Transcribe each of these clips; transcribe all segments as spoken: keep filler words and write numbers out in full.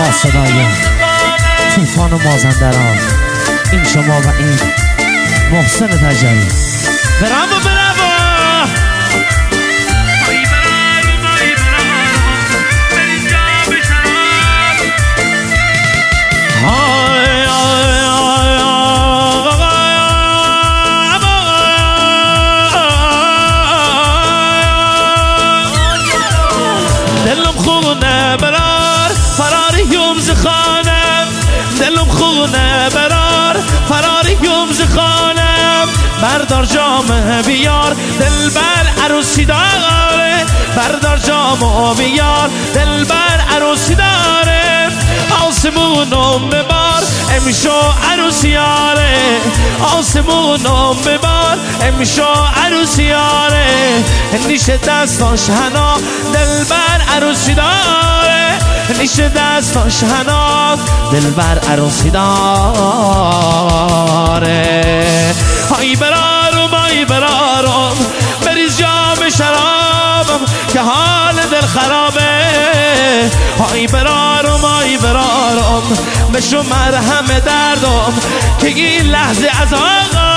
با صدای طوفان و مازندران، این شما و این محسن تجاری. براو براو دلم خونه برار فراریم ز خانم، دلم خونه برار فراریم ز خانم. بردار جام بیار دلبر عروسی داره، بردار جام بیار دلبر عروسی داره. آسمونم ببار امشو عروسیاره، آسمونم ببار امشو عروسیاره. نیش دستاش هنا دلبر عروسی داره، نیش دستاش هنا دلبر عروسی داره. های برارم های برارم بریز جام شرابم که حال دل خرابه. های برارم های برارم بشو مرهم دردم که این لحظه عذابه.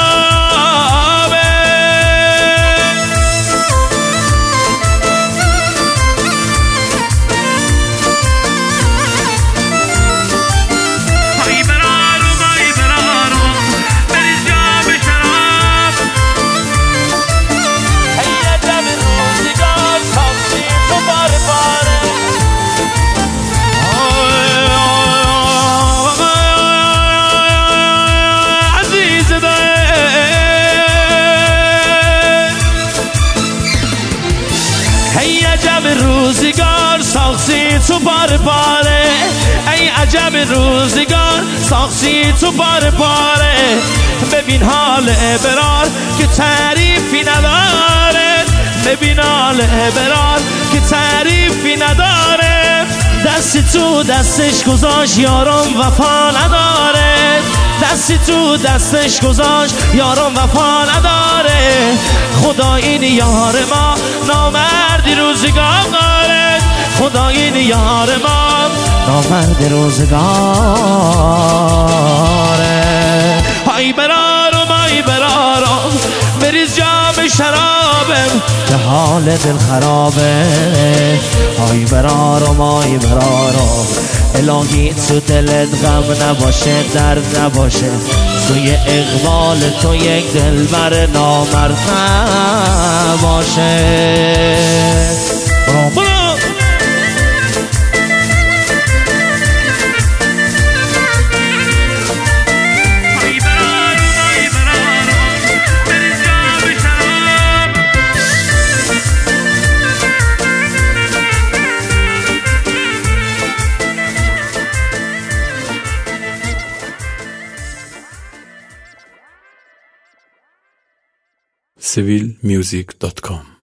روزگار ساختی تو پاره پاره، ای عجب روزگار ساختی تو پاره پاره. ببین حال برار که تعریفی نداره، ببین حال برار که تعریفی نداره. دستی تو دستش گذاشت یارم وفا نداره، دستی تو دستش گذاشت یارم وفا نداره. خدا این یار ما نامردی روزگاره، خدا این یار ما نامرد روزگاره. های برارم های برارم بریز جام شرابم که حال دل خرابه. های برارم های برارم الهی تو دلت غم نباشه درد نباشه، توی اقبال تو یک دلبر نامرد نباشه. برو برو سویل میوزیک دات کام